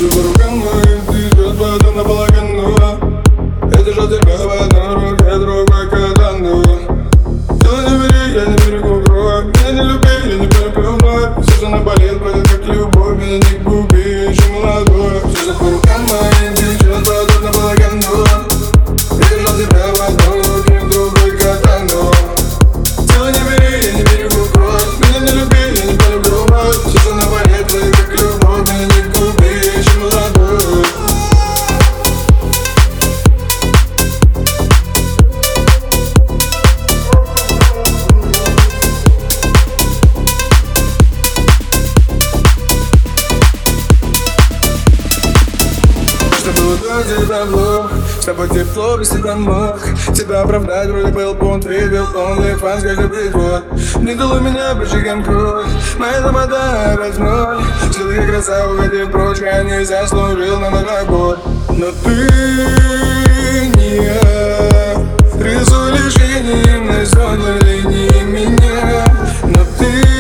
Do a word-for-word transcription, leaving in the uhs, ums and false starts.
Вижу по рукам моим, ты идёт потом наполовину. Это же тебя в одной руке, другой катану. Дело не бери, я не берегу кровь. Меня не люби, я не полюблю вновь. Все, что наболит, будет как любовь. Меня не губи, я еще молодой. Вижу по рукам моим, ты идёт потом наполовину. Это же тебя в одной руке, другой катану. Дело не бери, я не берегу кровь. Меня не люби, я не полюблю вновь. Все, что наболит, будет как любовь. Меня не губи, я еще молодой. Что было до тебя вновь, с тобой тепло, без тебя мог тебя оправдать, вроде был бунт, видел полный фан, как любит год. Не дул у меня прыжиком кровь, моя тамада опять в ноль. Следы как роса, уходи прочь, я не заслужил на мой работ. Но ты не я, рисуй лишь инием на зоне линии меня. Но ты